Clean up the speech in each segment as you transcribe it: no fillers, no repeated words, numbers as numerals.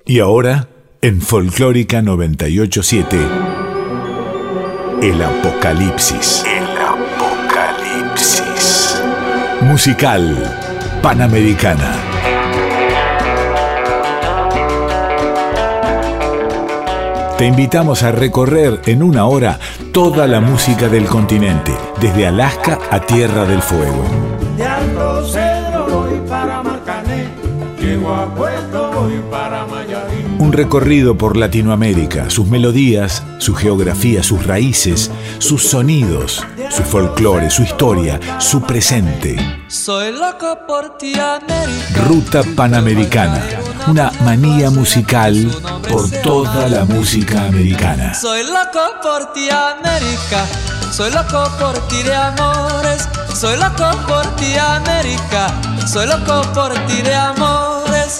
Y ahora, en Folclórica 987, el Apocalipsis. El Apocalipsis. Musical Panamericana. Te invitamos a recorrer en una hora toda la música del continente, desde Alaska a Tierra del Fuego. De Alto Cedro voy para Marcané, llego a Puerto voy para Mayarín. Un recorrido por Latinoamérica, sus melodías, su geografía, sus raíces, sus sonidos, su folclore, su historia, su presente. Soy loco por ti, América. Ruta Panamericana, una manía musical por toda la música americana. Soy loco por ti, América. Soy loco por ti de amores. Soy loco por ti, América. Soy loco por ti de amores.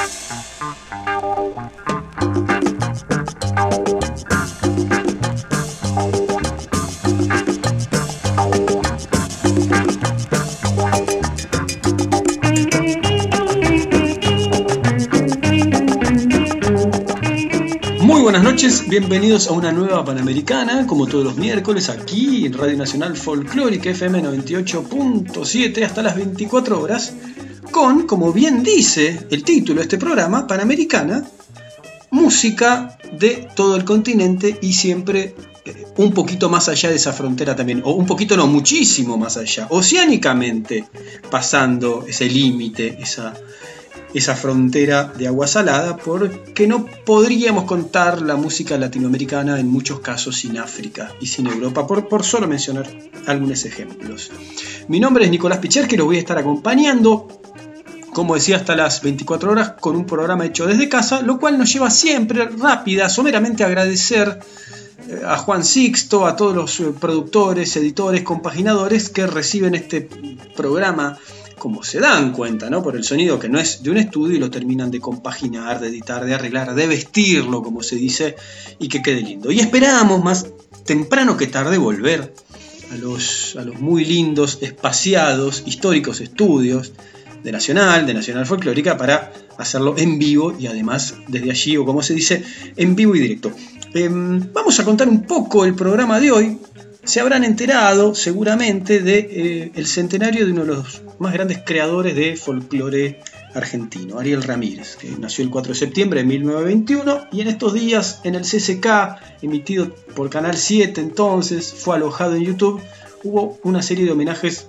Muy buenas noches, bienvenidos a una nueva Panamericana, como todos los miércoles, aquí en Radio Nacional Folclórica FM 98.7 hasta las 24 horas, con, como bien dice el título de este programa, Panamericana, música de todo el continente y siempre un poquito más allá de esa frontera también, o un poquito no, muchísimo más allá, oceánicamente, pasando ese límite, esa frontera de agua salada, porque no podríamos contar la música latinoamericana en muchos casos sin África y sin Europa, por solo mencionar algunos ejemplos. Mi nombre es Nicolás Picher, que los voy a estar acompañando, como decía, hasta las 24 horas con un programa hecho desde casa, lo cual nos lleva siempre someramente a agradecer a Juan Sixto, a todos los productores, editores, compaginadores que reciben este programa, como se dan cuenta, ¿no? Por el sonido que no es de un estudio, y lo terminan de compaginar, de editar, de arreglar, de vestirlo, como se dice, y que quede lindo. Y esperamos más temprano que tarde volver a los muy lindos, espaciados, históricos estudios de Nacional Folclórica, para hacerlo en vivo y además desde allí, o como se dice, en vivo y directo. Vamos a contar un poco el programa de hoy. Se habrán enterado seguramente de el centenario de uno de los más grandes creadores de folclore argentino, Ariel Ramírez, que nació el 4 de septiembre de 1921 y en estos días en el CCK, emitido por Canal 7 entonces, fue alojado en YouTube, hubo una serie de homenajes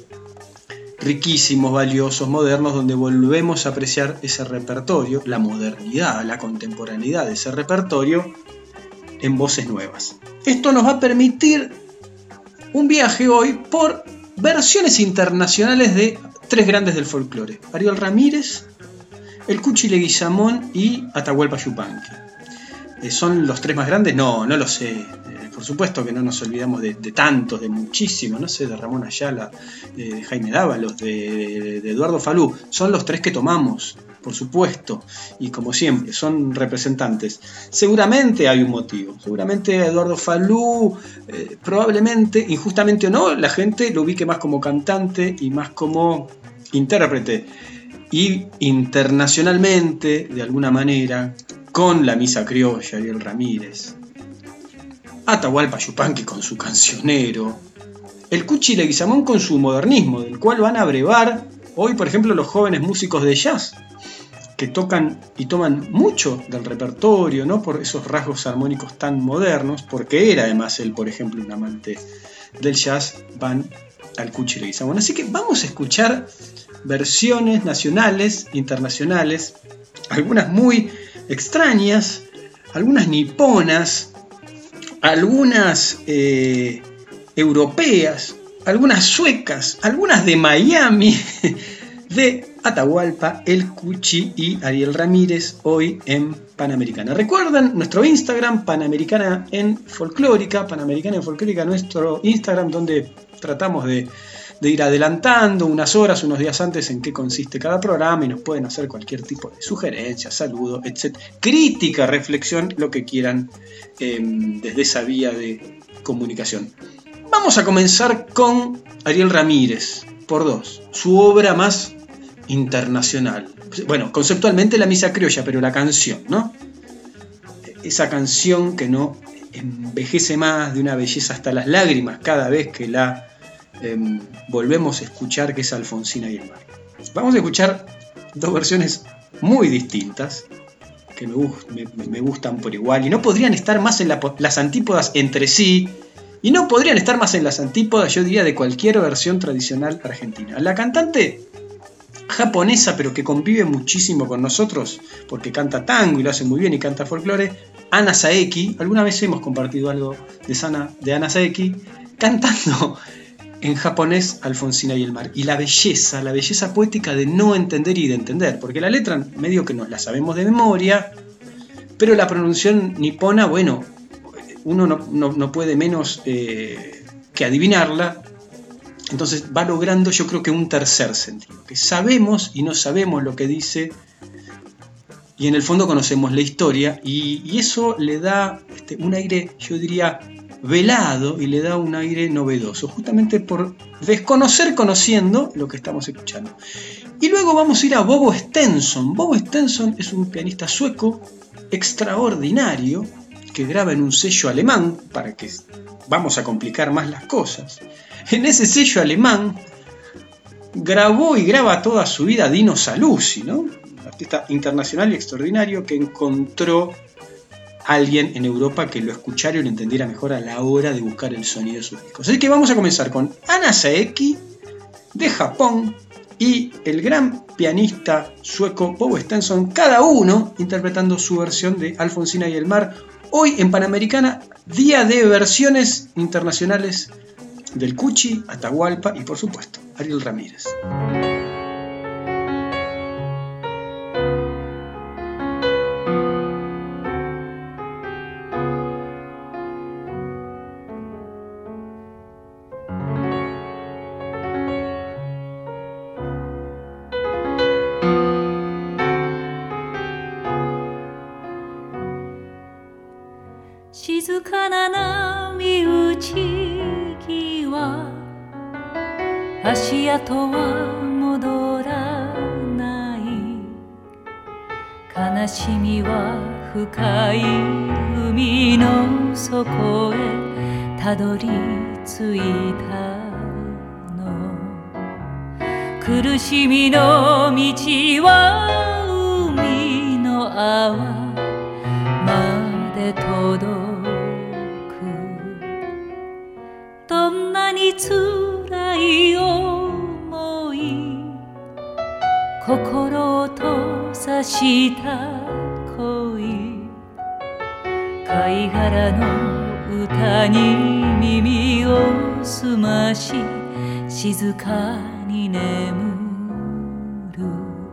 riquísimos, valiosos, modernos, donde volvemos a apreciar ese repertorio, la modernidad, la contemporaneidad de ese repertorio en voces nuevas. Esto nos va a permitir un viaje hoy por versiones internacionales de tres grandes del folclore: Ariel Ramírez, el Cuchi Leguizamón y Atahualpa Yupanqui. ¿Son los tres más grandes? No lo sé. Por supuesto que no nos olvidamos de tantos, de muchísimos, no sé, de Ramón Ayala, de Jaime Dávalos, de Eduardo Falú. Son los tres que tomamos, por supuesto, y como siempre, son representantes. Seguramente hay un motivo, seguramente Eduardo Falú, probablemente, injustamente o no, la gente lo ubique más como cantante y más como intérprete. Y internacionalmente, de alguna manera, con la misa criolla, Ariel Ramírez, Atahualpa Yupanqui con su cancionero, el Cuchi Leguizamón con su modernismo, del cual van a brevar hoy, por ejemplo, los jóvenes músicos de jazz, que tocan y toman mucho del repertorio, ¿no? Por esos rasgos armónicos tan modernos, porque era además él, por ejemplo, un amante del jazz, van al Cuchi Leguizamón. Así que vamos a escuchar versiones nacionales, internacionales, algunas muy extrañas, algunas niponas, algunas europeas, algunas suecas, algunas de Miami, de Atahualpa, el Cuchi y Ariel Ramírez, hoy en Panamericana. Recuerden nuestro Instagram, Panamericana en Folclórica, nuestro Instagram, donde tratamos de ir adelantando unas horas, unos días antes en qué consiste cada programa, y nos pueden hacer cualquier tipo de sugerencia, saludo, etc. Crítica, reflexión, lo que quieran desde esa vía de comunicación. Vamos a comenzar con Ariel Ramírez, por dos. Su obra más internacional. Bueno, conceptualmente la misa criolla, pero la canción, ¿no? Esa canción que no envejece más, de una belleza hasta las lágrimas cada vez que la volvemos a escuchar, que es Alfonsina y el mar. Vamos a escuchar dos versiones muy distintas que me gustan por igual y no podrían estar más en las antípodas entre sí, y no podrían estar más en las antípodas, yo diría, de cualquier versión tradicional argentina. La cantante japonesa, pero que convive muchísimo con nosotros porque canta tango y lo hace muy bien y canta folclore, Anna Saeki. Alguna vez hemos compartido algo de Anna Saeki cantando en japonés Alfonsina y el mar, y la belleza poética de no entender y de entender, porque la letra medio que nos la sabemos de memoria, pero la pronunciación nipona, bueno, uno no puede menos que adivinarla. Entonces va logrando, yo creo que un tercer sentido, que sabemos y no sabemos lo que dice, y en el fondo conocemos la historia, y eso le da un aire, yo diría, velado, y le da un aire novedoso, justamente por desconocer conociendo lo que estamos escuchando. Y luego vamos a ir a Bobo Stenson. Bobo Stenson es un pianista sueco extraordinario que graba en un sello alemán, para que vamos a complicar más las cosas. En ese sello alemán grabó y graba toda su vida Dino Saluzzi, ¿no? Un artista internacional y extraordinario que encontró a alguien en Europa que lo escuchara y lo entendiera mejor a la hora de buscar el sonido de sus discos. Así que vamos a comenzar con Anna Saeki de Japón y el gran pianista sueco Bobo Stenson, cada uno interpretando su versión de Alfonsina y el mar. Hoy en Panamericana, día de versiones internacionales del Cuchi, Atahualpa y por supuesto Ariel Ramírez. 静かな波打ち際足跡は戻らない悲しみは深い海の底へたどり着いたの苦しみの道は海の泡まで届くどんなに辛い思い心を閉ざした恋貝殻の歌に耳を澄まし静かに眠る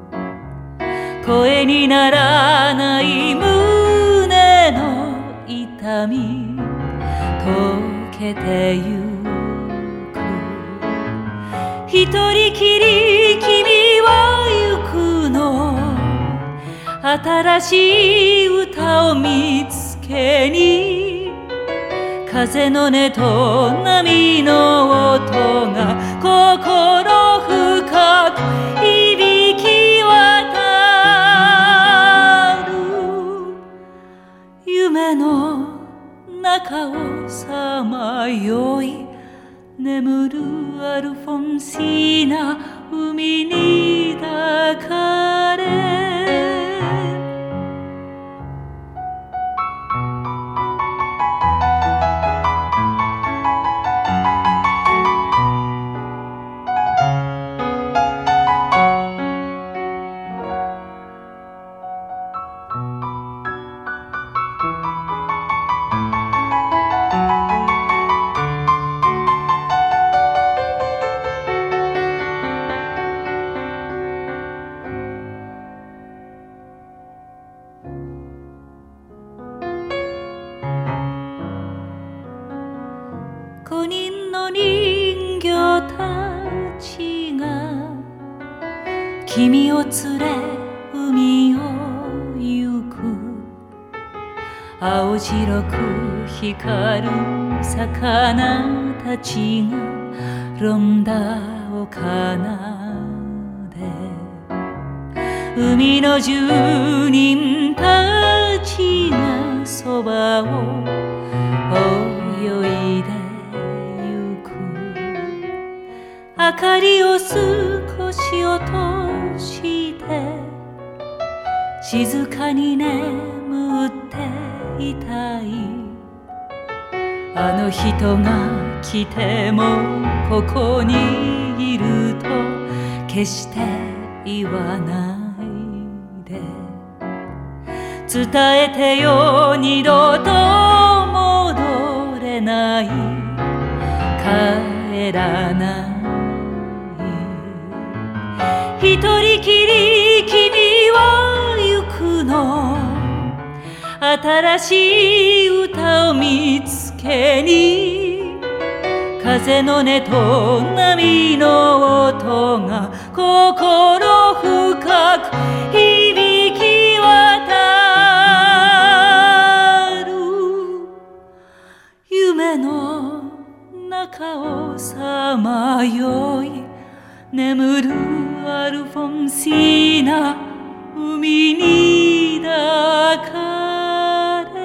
声にならない胸の痛み溶けてゆく一人きり君は行くの新しい歌を見つけに風の音と波の音が心深く響き渡る夢の中をさまよい眠るアルフォンシーナ海に抱かれ5人の人形たちが君を連れ海を行く青白く光る魚たちがロンダを奏で海の住人たちがそばを泳いでゆく。明かりを少し落として静かに眠っていたい。あの人が来てもここにいると決して言わないで。伝えてよ、二度と戻れない、帰らない。一人きり君は行くの。新しい歌を見つけに、風の音と波の音が心深く響き渡る。夢の中をさまよい眠るアルフォンシーナ、海に抱かれ。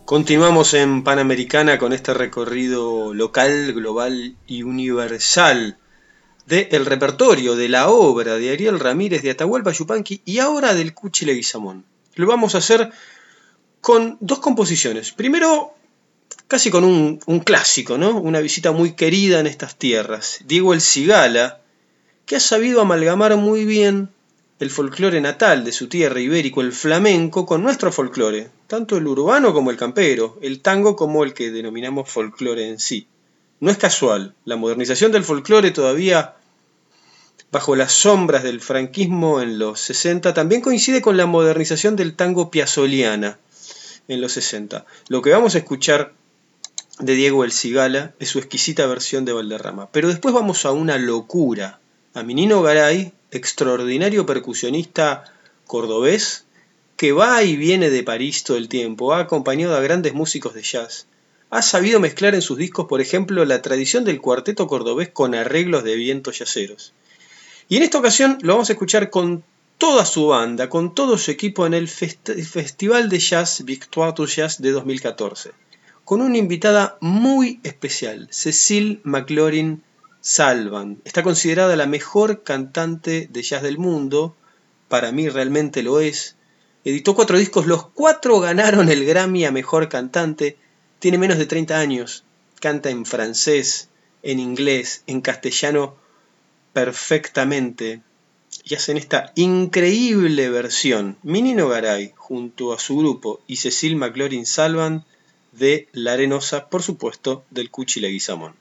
Continuamos en Panamericana con este recorrido local, global y universal del repertorio, de la obra de Ariel Ramírez, de Atahualpa Yupanqui y ahora del Cuchi Leguizamón. Lo vamos a hacer con dos composiciones. Primero, casi con un clásico, ¿no? Una visita muy querida en estas tierras. Diego El Cigala, que ha sabido amalgamar muy bien el folclore natal de su tierra ibérico, el flamenco, con nuestro folclore, tanto el urbano como el campero, el tango como el que denominamos folclore en sí. No es casual, la modernización del folclore todavía bajo las sombras del franquismo en los 60 también coincide con la modernización del tango piazzoliana en los 60. Lo que vamos a escuchar de Diego El Cigala es su exquisita versión de Valderrama. Pero después vamos a una locura, a Minino Garay, extraordinario percusionista cordobés que va y viene de París todo el tiempo, ha acompañado a grandes músicos de jazz, ha sabido mezclar en sus discos, por ejemplo, la tradición del cuarteto cordobés con arreglos de vientos yaceros. Y en esta ocasión lo vamos a escuchar con toda su banda, con todo su equipo en el Festival de Jazz Victoire du Jazz de 2014, con una invitada muy especial, Cecile McLaurin Salvant. Está considerada la mejor cantante de jazz del mundo, para mí realmente lo es. Editó 4 discos, los 4 ganaron el Grammy a Mejor Cantante, tiene menos de 30 años, canta en francés, en inglés, en castellano perfectamente, y hacen esta increíble versión, Minino Garay junto a su grupo y Cecile McLaurin Salvant de La Arenosa, por supuesto, del Cuchi Leguizamón.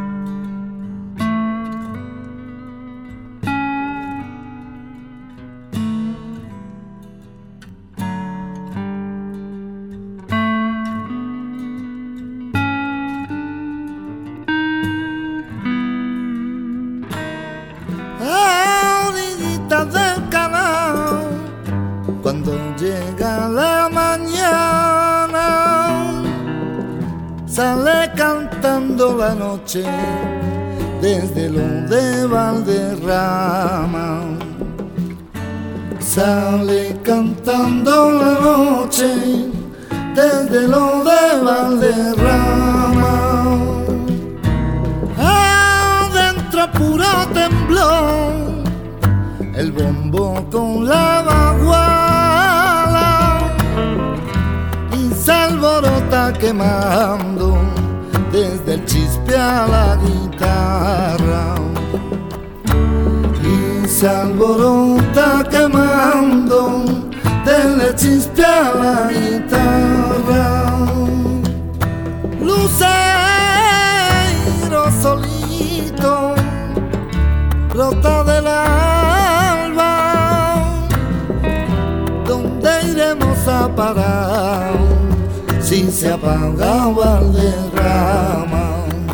Sale cantando la noche desde lo de Valderrama. Sale cantando la noche desde lo de Valderrama. Adentro puro temblor, el bombo con la baguala y se alborota quemando desde el chispe a la guitarra. Y se alborota quemando desde el chispe a la guitarra. Lucero solito brota del alba. ¿Dónde iremos a parar si se apaga Valderrama?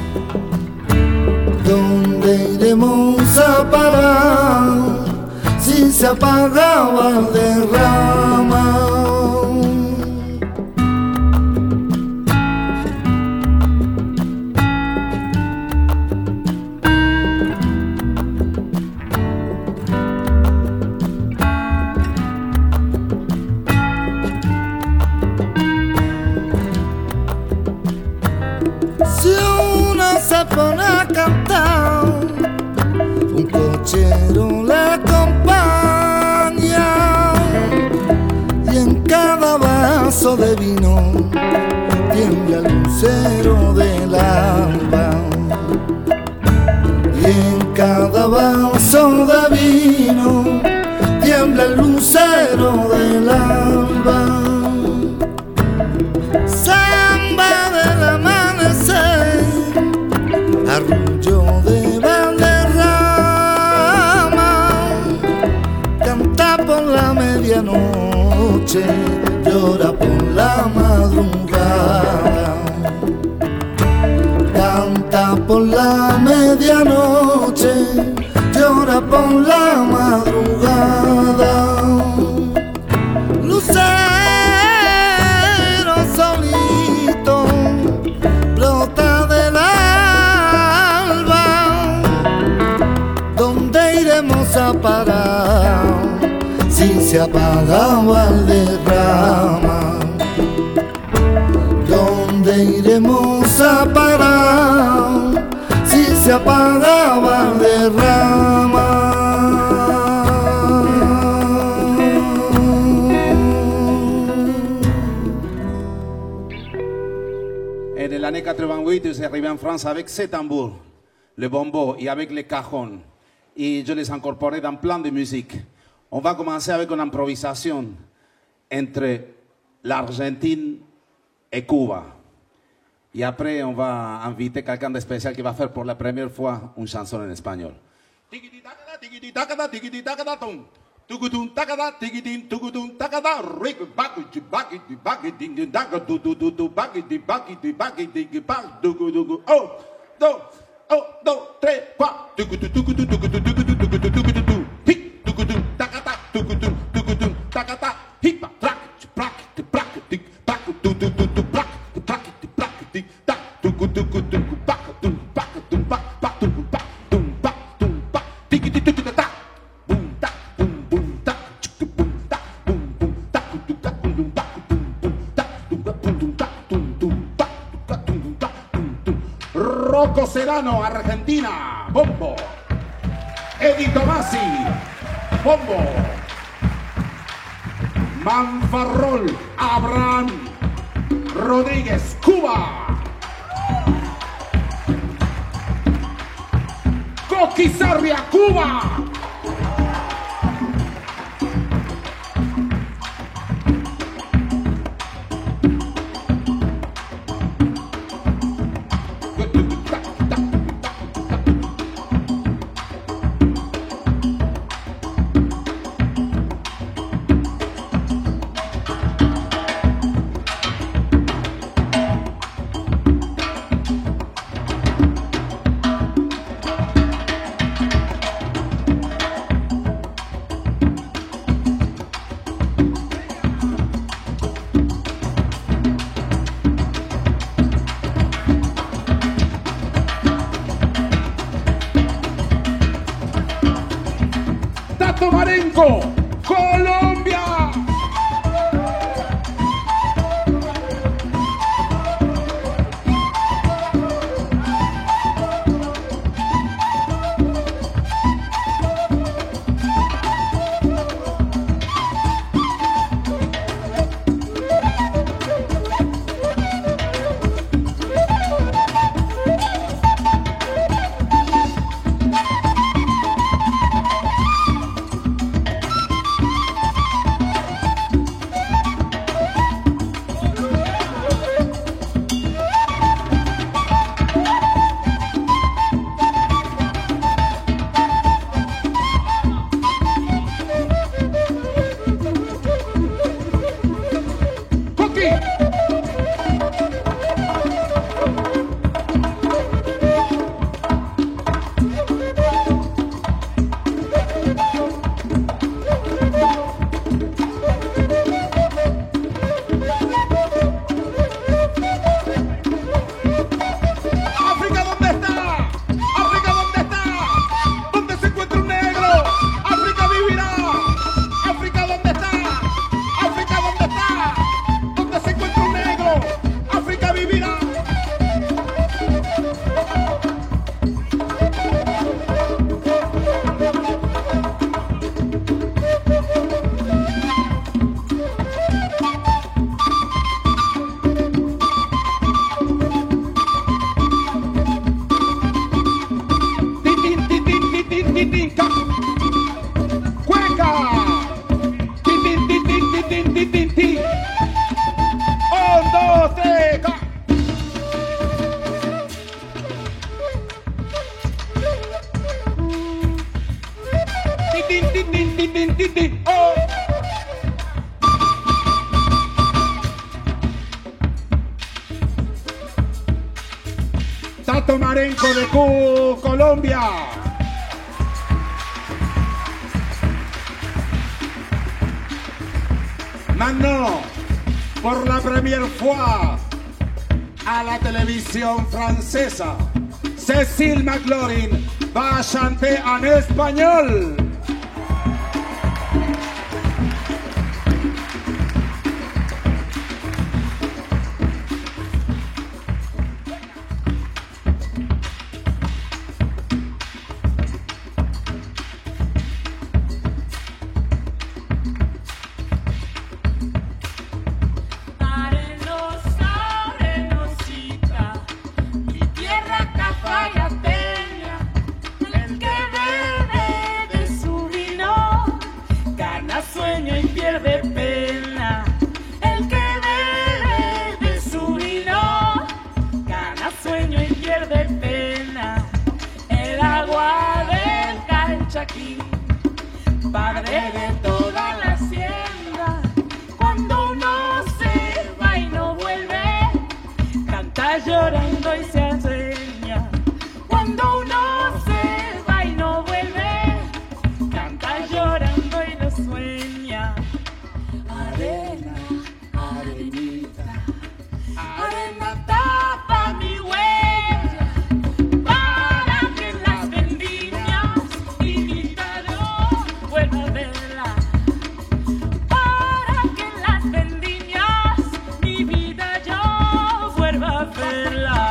¿Dónde iremos a parar si se apaga Valderrama? Pone a cantar, un cochero le acompaña y en cada vaso de vino tiembla el lucero del alba. Y en cada vaso de vino tiembla el lucero del alba. Samba del amanecer, arrullo de Valderrama, canta por la medianoche, llora por la madrugada. Canta por la medianoche, llora por la madrugada. Lucero solito brota del a parar si se apaga Valderrama. ¿dónde iremos a parar si se apaga Valderrama? Et l'année 88, je suis arrivé en France avec ces tambours, le bombo et avec les cajons. Et je les incorporé dans plein de musique. On va commencer avec une improvisation entre l'Argentine et Cuba. Et après, on va inviter quelqu'un de spécial qui va faire pour la première fois une chanson en espagnol. Tugutum takada tigidim tugutum takada rig bakiti bakiti bakiti daga du bakiti bakiti bakiti bak dugu oh do 3 4 tugutu tugutu tugutu tugutu tugutu tugutu hik tugutum takada tugutum takada hipa prak prak prak tik pak du prak prak prak tik tak tugutu tugutu pak tum pak tum pak pak tum pak tum pak tum pak tikiti tugutu tak Rocco Serrano, Argentina, bombo. Eddie Tomasi, bombo. Manfarrol, Abraham Rodríguez, Cuba. Coqui Sarria, Cuba. Marenco, Colombia. Tato Marenco de Colombia. Maintenant, pour la première fois à la télévision française, Cécile McLaurin va chanter en espagnol. Chaquín, padre de toda la hacienda. Cuando uno se va y no vuelve, canta llorando y se enseña. Cuando uno se va y no vuelve, canta llorando y lo sueña. Arena, arenita, arena tapa mi huella, para que las vendimias mi vida no vuelva a verla. Para que las vendimias mi vida yo vuelva a verla.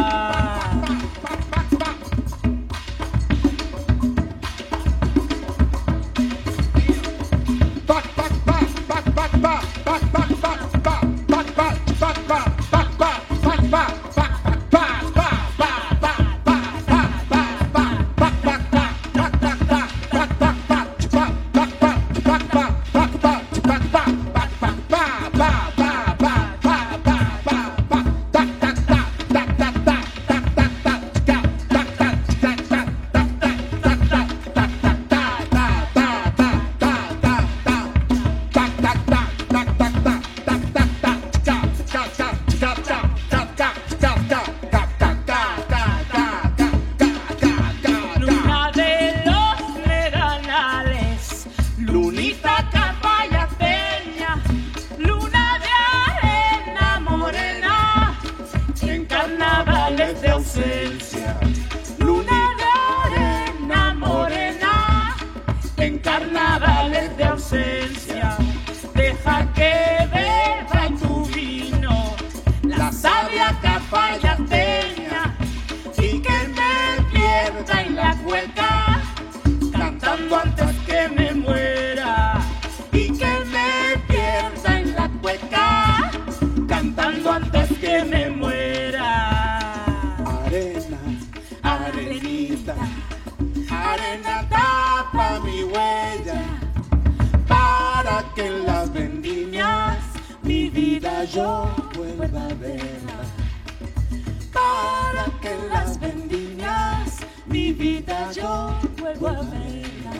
Luna de los medanales, lunita capayateña, luna de arena morena, en carnavales de ausencia. Luna de arena morena, en carnavales de ausencia. Deja que beba tu vino la sabia capayateña y que me pierda en la cueca, cantando antes que me muera. Y que me pierda en la cueca, cantando antes que me muera. Arena, arenita, arena tapa mi huella, para que en las vendimias mi vida yo vuelva a verla. Para que en las vendimias mi vida yo vuelva a verla.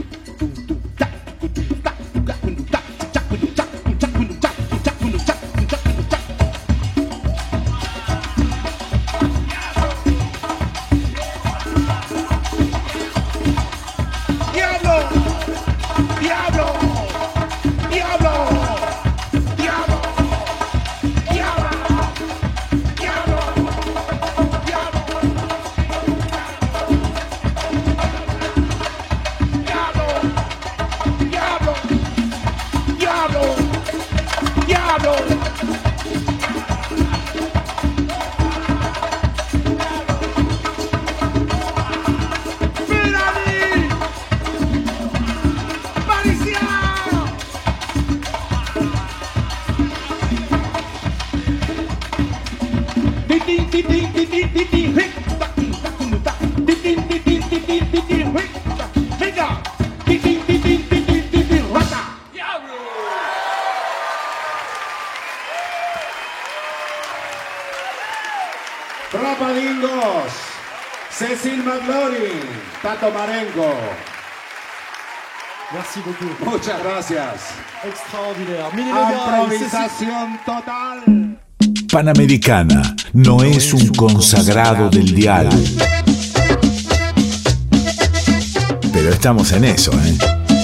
¡Diablo! ¡Diablo! ¡Diablo! ¡Diablo! ¡Diablo! ¡Diablo! ¡Diablo! ¡Diablo! ¡Diablo! ¡Mírame! ¡Parecía! Rapadingos, Cecil McLaurin, Tato Marengo. Merci beaucoup. Muchas gracias. Extraordinaire. Mille Legrand, Improvisación total. Panamericana no es un consagrado del dial. Pero estamos en eso, ¿eh?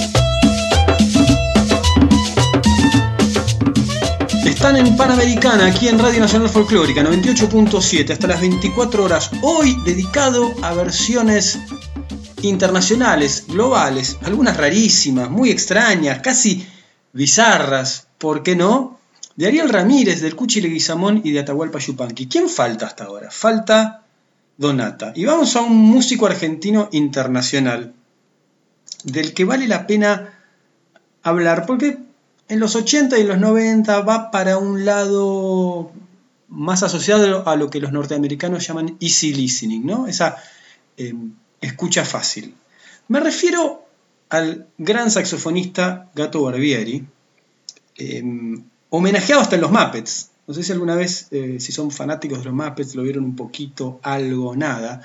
Están en Panamericana, aquí en Radio Nacional Folclórica 98.7, hasta las 24 horas. Hoy dedicado a versiones internacionales, globales, algunas rarísimas, muy extrañas, casi bizarras, ¿por qué no? De Ariel Ramírez, del Cuchi Leguizamón y de Atahualpa Yupanqui. ¿Quién falta hasta ahora? Falta Donata. Y vamos a un músico argentino internacional, del que vale la pena hablar, porque en los 80 y en los 90 va para un lado más asociado a lo que los norteamericanos llaman easy listening, ¿no? Esa escucha fácil. Me refiero al gran saxofonista Gato Barbieri, homenajeado hasta en los Muppets. No sé si alguna vez, si son fanáticos de los Muppets, lo vieron un poquito, algo, nada.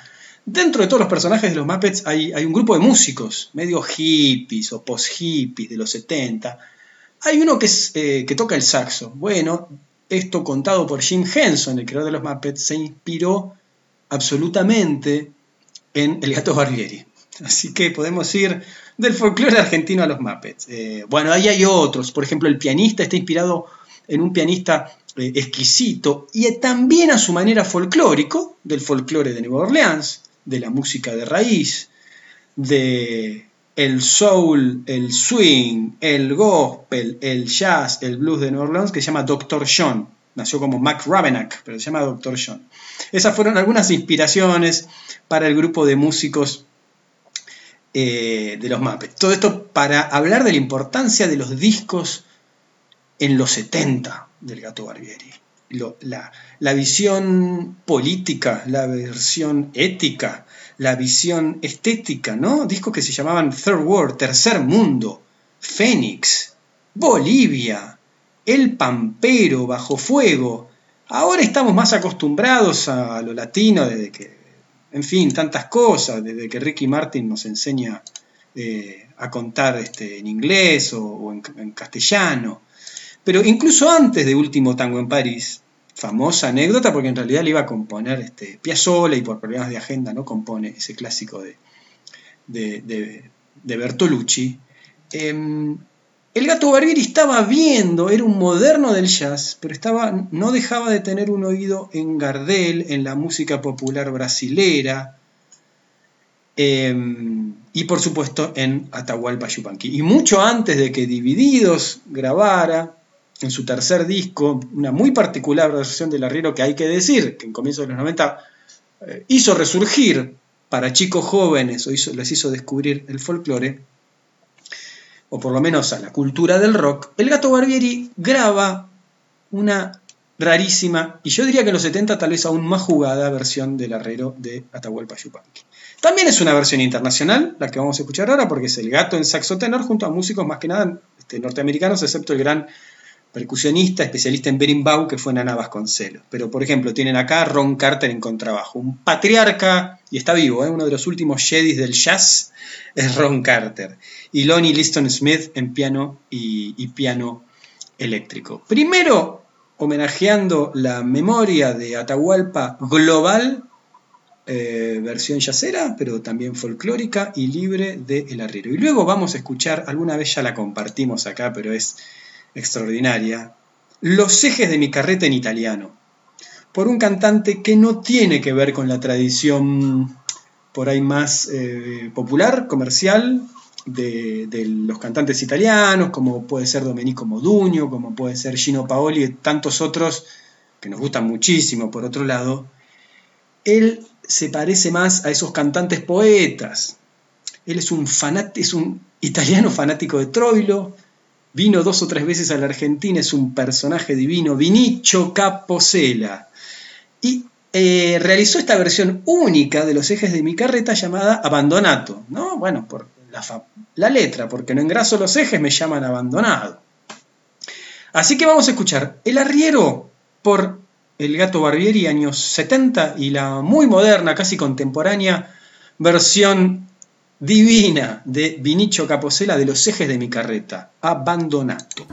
Dentro de todos los personajes de los Muppets hay un grupo de músicos, medio hippies o post-hippies de los 70. Hay uno que toca el saxo. Bueno, esto contado por Jim Henson, el creador de los Muppets, se inspiró absolutamente en El Gato Barbieri. Así que podemos ir del folclore argentino a los Muppets. Bueno, ahí hay otros. Por ejemplo, el pianista está inspirado en un pianista exquisito y también a su manera folclórico, del folclore de Nueva Orleans, de la música de raíz, de el soul, el swing, el gospel, el jazz, el blues de Nueva Orleans, que se llama Dr. John. Nació como Mac Ravenack, pero se llama Dr. John. Esas fueron algunas inspiraciones para el grupo de músicos de los Muppets. Todo esto para hablar de la importancia de los discos en los 70 del Gato Barbieri. La visión política, la visión ética, la visión estética, ¿no? Discos que se llamaban Third World, Tercer Mundo, Fénix, Bolivia, El Pampero, Bajo Fuego. Ahora estamos más acostumbrados a lo latino desde que, en fin, tantas cosas, desde que Ricky Martin nos enseña a contar en inglés o en castellano. Pero incluso antes de Último Tango en París, famosa anécdota, porque en realidad le iba a componer Piazzolla y por problemas de agenda no compone ese clásico de Bertolucci. El Gato Barbieri estaba viendo, era un moderno del jazz, pero no dejaba de tener un oído en Gardel, en la música popular brasilera, y por supuesto en Atahualpa Yupanqui. Y mucho antes de que Divididos grabara en su tercer disco una muy particular versión del arriero, que hay que decir que en comienzos de los 90 hizo resurgir para chicos jóvenes, les hizo descubrir el folclore, o por lo menos a la cultura del rock. El Gato Barbieri graba una rarísima, y yo diría que en los 70 tal vez aún más jugada, versión del arriero de Atahualpa Yupanqui. También es una versión internacional, la que vamos a escuchar ahora, porque es el Gato en saxo tenor junto a músicos más que nada norteamericanos, excepto el gran percusionista, especialista en berimbau, que fue Nana Vasconcelos. Pero, por ejemplo, tienen acá a Ron Carter en contrabajo, un patriarca, y está vivo, uno de los últimos jedis del jazz es Ron Carter. Y Lonnie Liston Smith en piano y piano eléctrico. Primero, homenajeando la memoria de Atahualpa global, versión jazzera, pero también folclórica y libre de El Arriero. Y luego vamos a escuchar, alguna vez ya la compartimos acá, pero es extraordinaria, Los ejes de mi carreta en italiano, por un cantante que no tiene que ver con la tradición por ahí más popular, comercial, de los cantantes italianos, como puede ser Domenico Modugno, como puede ser Gino Paoli y tantos otros que nos gustan muchísimo por otro lado. Él se parece más a esos cantantes poetas. Él es un italiano fanático de Troilo. Vino 2 o 3 veces a la Argentina, es un personaje divino, Vinicio Capossela. Y realizó esta versión única de Los ejes de mi carreta llamada Abandonato, ¿no? Bueno, por la letra, porque no engraso los ejes, me llaman abandonado. Así que vamos a escuchar El Arriero por el Gato Barbieri, años 70, y la muy moderna, casi contemporánea, versión divina de Vinicio Capossela de Los ejes de mi carreta, Abandonato.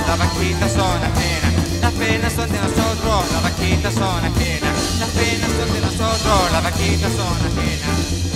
las vaquitas son ajenas, las penas son de nosotros, las vaquitas son ajenas, las penas son de nosotros, las vaquitas son ajenas.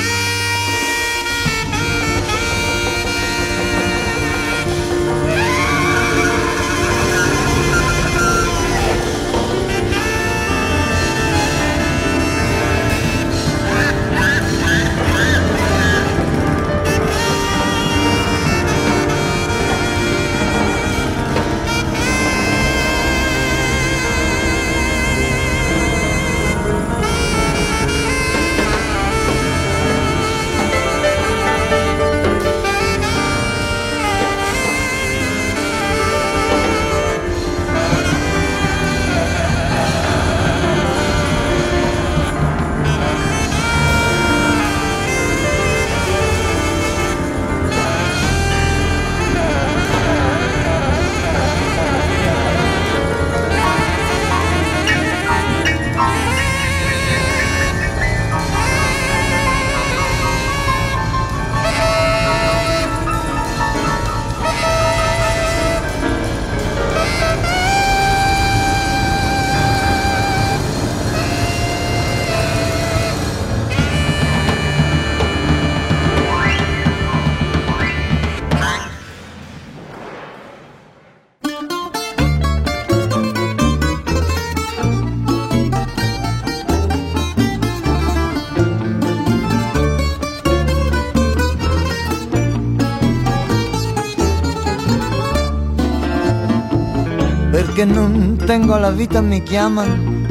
Perché non tengo la vita mi chiamano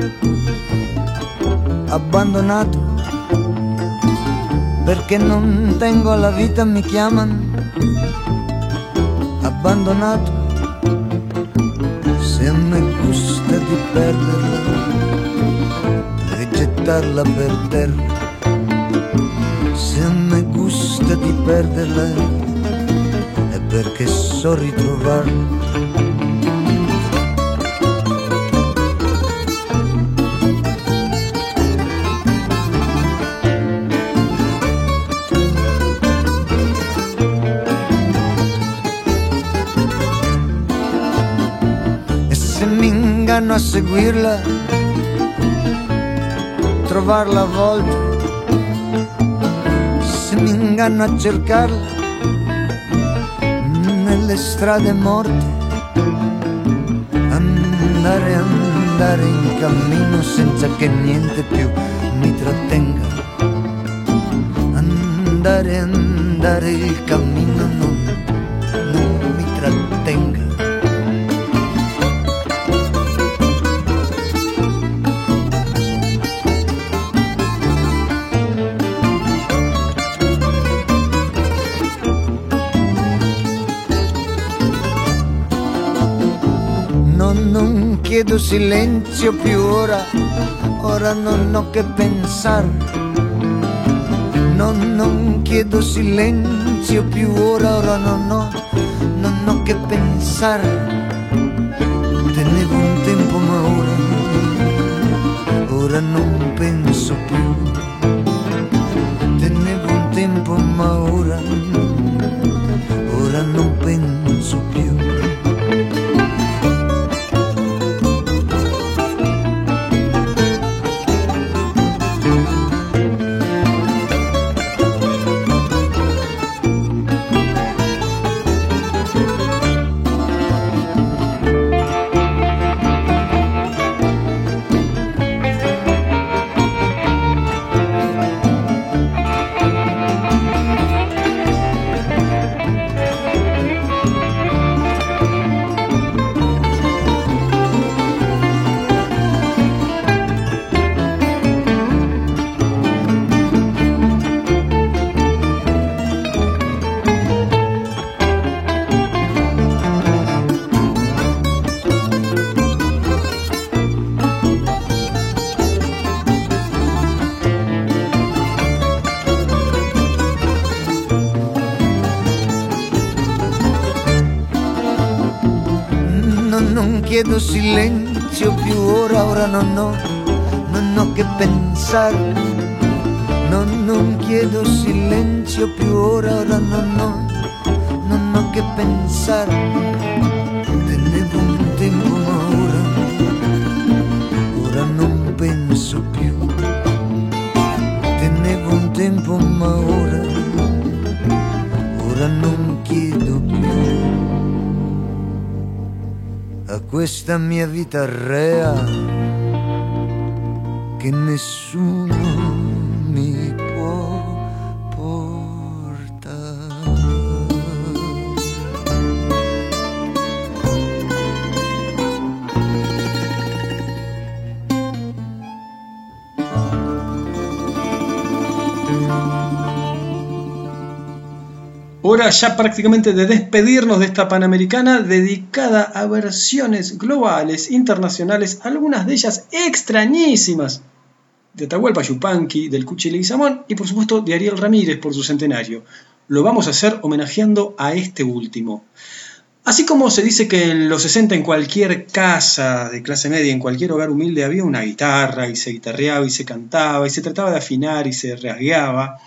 abbandonato, perché non tengo la vita mi chiamano abbandonato. Se a me gusta di perderla e gettarla per terra, se a me gusta di perderla è perché so ritrovarla. A seguirla, trovarla a volte, se mi inganno a cercarla nelle strade morte, andare in cammino senza che niente più mi trattenga, andare il cammino non mi trattenga. Non chiedo silenzio più ora non ho che pensare. Non chiedo silenzio più ora non ho che pensare. Tenevo un tempo ma ora non penso più. Tenevo un tempo ma ora non penso più. Non chiedo silenzio più ora non ho che pensare. Non chiedo silenzio più ora non ho che pensare. questa mia vita rea che nessuno mi può portare. Hora ya prácticamente de despedirnos de esta Panamericana dedicada a versiones globales, internacionales, algunas de ellas extrañísimas, de Atahualpa Yupanqui, del Cuchi Leguizamón y por supuesto de Ariel Ramírez por su centenario. Lo vamos a hacer homenajeando a este último. Así como se dice que en los 60 en cualquier casa de clase media, en cualquier hogar humilde había una guitarra y se guitarreaba y se cantaba y se trataba de afinar y se rasgueaba,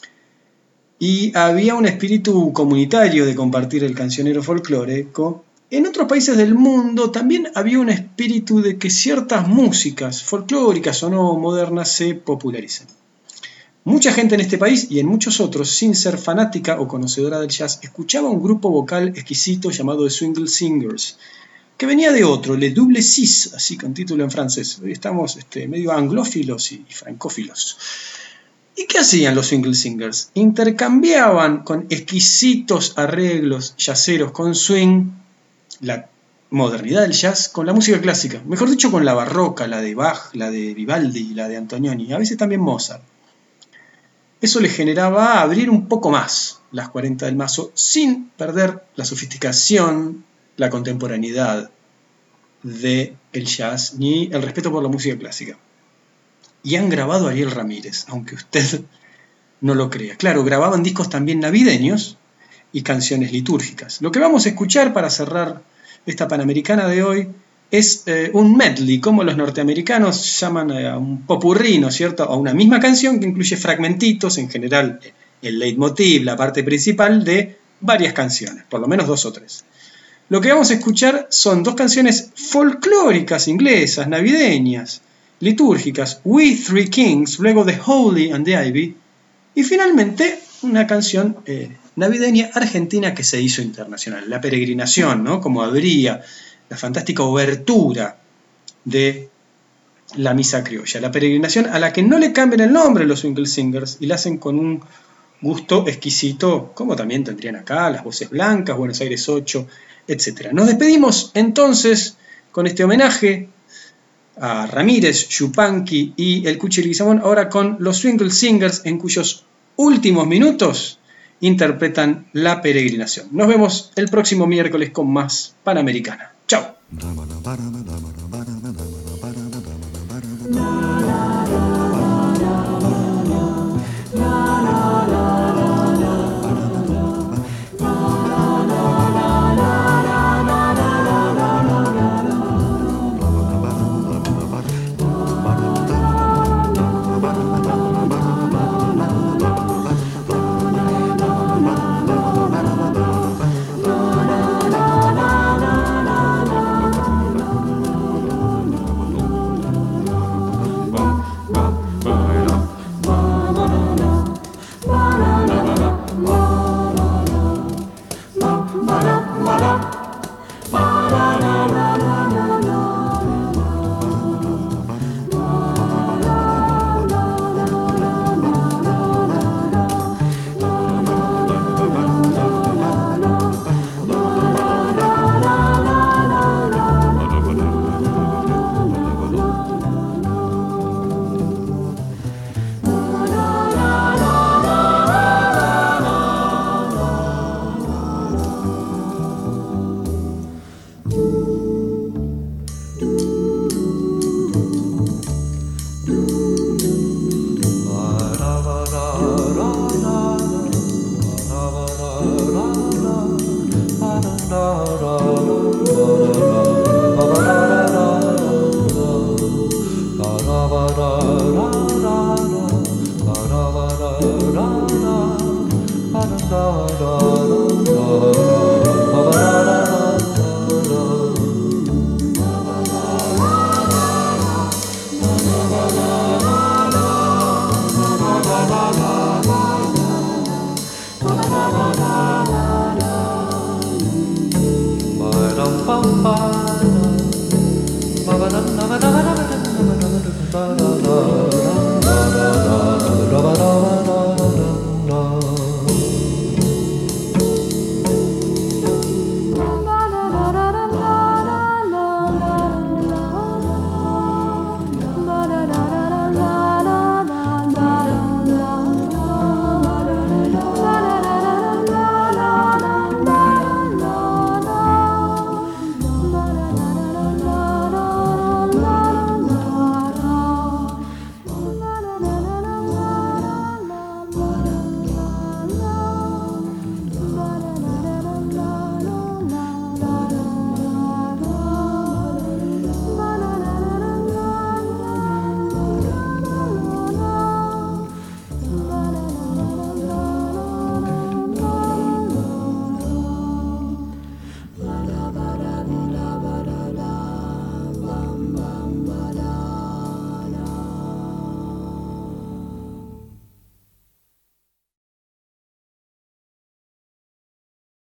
y había un espíritu comunitario de compartir el cancionero folclórico, en otros países del mundo también había un espíritu de que ciertas músicas, folclóricas o no modernas, se popularicen. Mucha gente en este país y en muchos otros, sin ser fanática o conocedora del jazz, escuchaba un grupo vocal exquisito llamado The Swingle Singers, que venía de otro, Le Double Six, así con título en francés. Hoy estamos medio anglófilos y francófilos. ¿Y qué hacían los Swingle Singers? Intercambiaban con exquisitos arreglos jazzeros con swing, la modernidad del jazz, con la música clásica. Mejor dicho, con la barroca, la de Bach, la de Vivaldi, la de Antonioni, a veces también Mozart. Eso les generaba abrir un poco más las 40 del mazo, sin perder la sofisticación, la contemporaneidad del jazz, ni el respeto por la música clásica. Y han grabado a Ariel Ramírez, aunque usted no lo crea. Claro, grababan discos también navideños y canciones litúrgicas. Lo que vamos a escuchar para cerrar esta Panamericana de hoy es un medley, como los norteamericanos llaman a un popurrí, ¿no es cierto? A una misma canción que incluye fragmentitos, en general el leitmotiv, la parte principal de varias canciones, por lo menos 2 o 3. Lo que vamos a escuchar son 2 canciones folclóricas inglesas, navideñas, litúrgicas, We Three Kings, luego The Holy and the Ivy, y finalmente una canción navideña argentina que se hizo internacional, La Peregrinación, ¿no? Como abría la fantástica obertura de la misa criolla. La Peregrinación, a la que no le cambian el nombre los Swingle Singers y la hacen con un gusto exquisito, como también tendrían acá, las Voces Blancas, Buenos Aires 8, etc. Nos despedimos entonces con este homenaje a Ramírez, Yupanqui y el Cuchi Leguizamón, ahora con los Swingle Singers, en cuyos últimos minutos interpretan La Peregrinación. Nos vemos el próximo miércoles con más Panamericana. ¡Chao!